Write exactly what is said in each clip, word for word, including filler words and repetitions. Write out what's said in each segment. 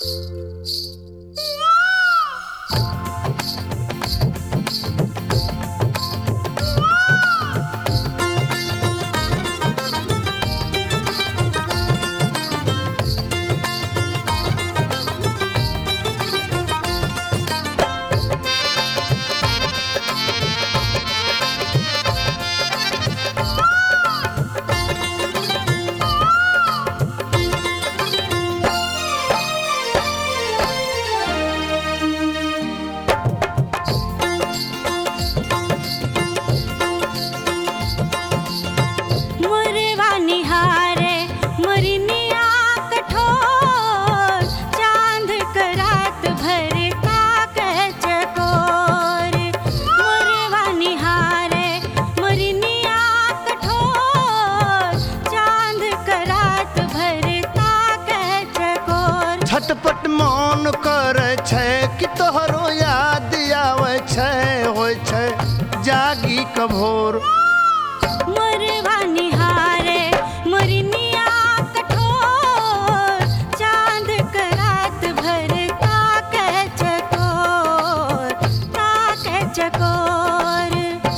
झटपट मौन करे छै कि तोहरो याद आवे छै होय छै जागी कभोर मोरवा निहारे मोरनिया कठोर चांद क रात भर ताके चकोर ताके चकोर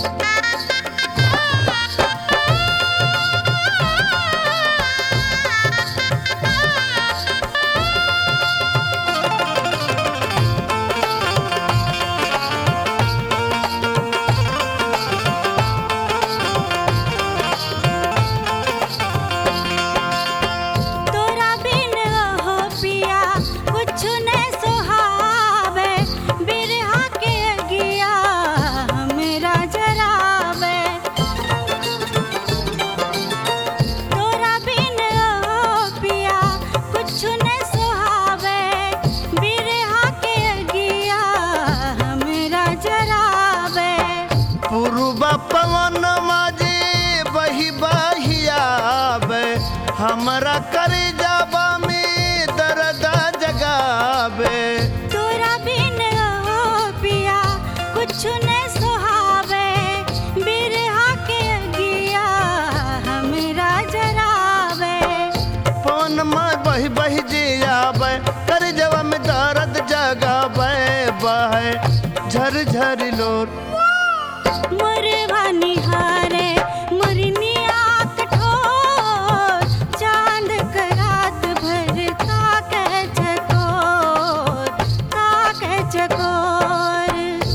पवन माजे बही बहियाबे हमरा कर जाबा में दर्द जगाबे तोरा बिन हो पिया कुछ न सुहावे बिरहा के गिया हमरा जरावे पवन माँ बही बही जे आबे कर जाबा में दर्द जगाबे बहे झर झर लोर मोरवा निहारे मोरनिया कठोर चांद क रात भर ताके चकोर ताके चकोर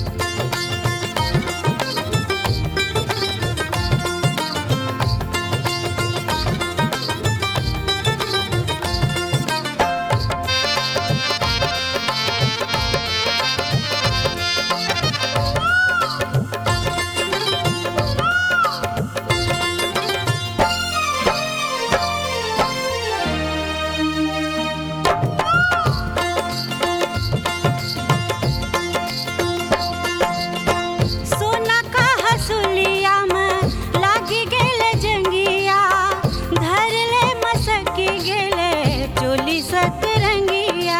सतरंगिया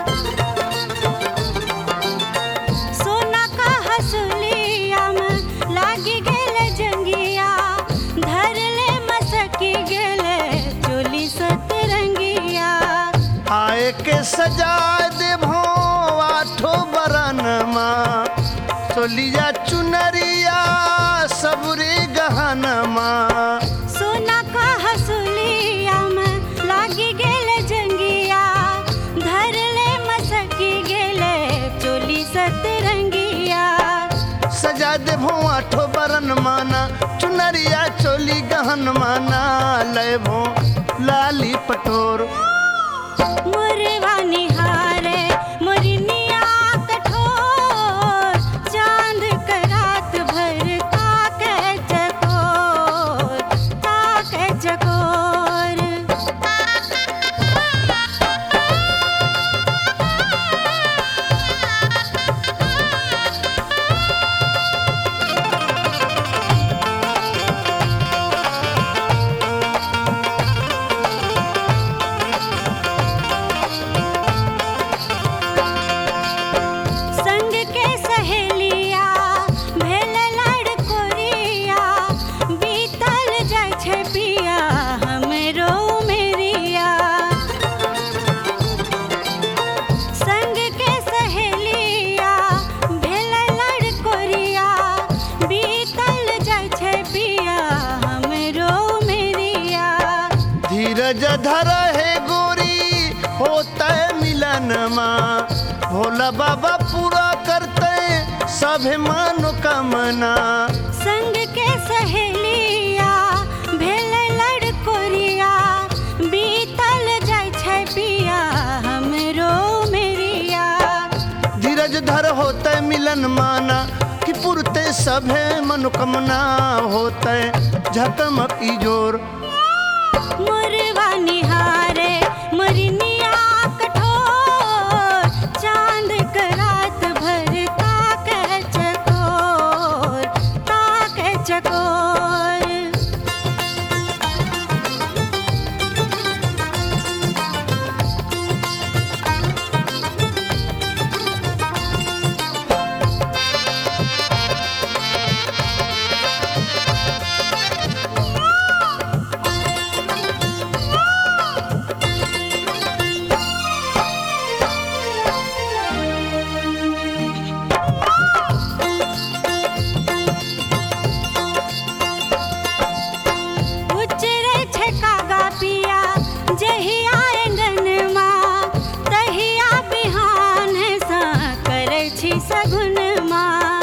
सोना का हसुलिया में लागी गेले जंगिया धर ले मसकी गेले चोली सतरंगिया आए के सजाए दे भो आठो बरन माँ चोलिया चुनरिया सबरे गहन माँ सोना का हसुलिया में लागी गेले जंगिया धर ले मसकी गेले चोली सतरंगिया सजा दे भो आठो बरन माना चुनरिया चोली गहन माना ले भो लाली पटोर मोरवा निहारे मोरनिया कठोर चांद क रात भर ताके चकोर ताके चकोर धीरज धर है गोरी होता है मिलन माँ भोला बाबा पूरा करते सभे मनोकामना संग के सहेलिया भेल लड़कोरिया बीतल जाय छै पिया हमरो मेरिया धीरज धर होते मिलन माना कि पुरते सभे मनोकामना होते झकमक इजोर मोरवा निहारे मोरनिया कठोर चांद क रात भर ताके चकोर ताके चकोर सगुन माँ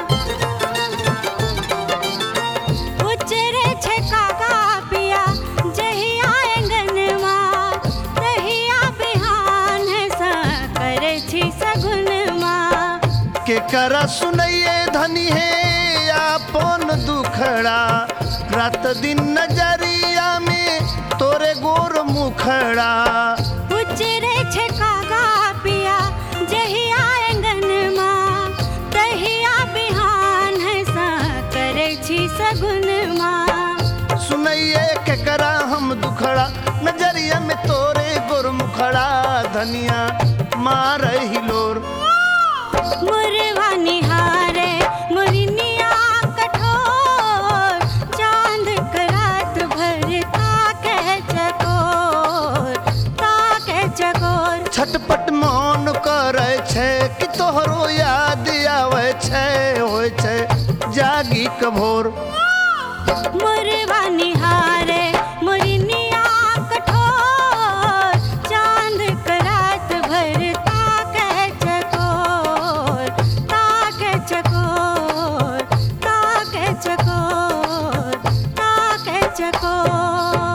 उचरे छे कागा पिया जहिया आंगन माँ तहिया बिहान सा करे छी सगुन माँ के करा सुनइए धनी है आपन दुखड़ा रात दिन नजरिया में तोरे गोर मुखड़ा उचरे छे कागा पिया जहिया आंगन माँ सगुन माँ सुनइए के करा हम दुखड़ा नजरिया में तोरे गोर मुखड़ा धनिया मार हिलोर मोरवा निहारे मोरनिया कठोर चांद क रात भर ताके चकोर ताके चकोर छटपट मन करे छे कि तोहरो याद आवे छे होय छे जागी कभोर मोरवा निहारे मोरनिया कठोर चांद क रात भर ताके चकोर ताके चकोर ताके चकोर ताके चकोर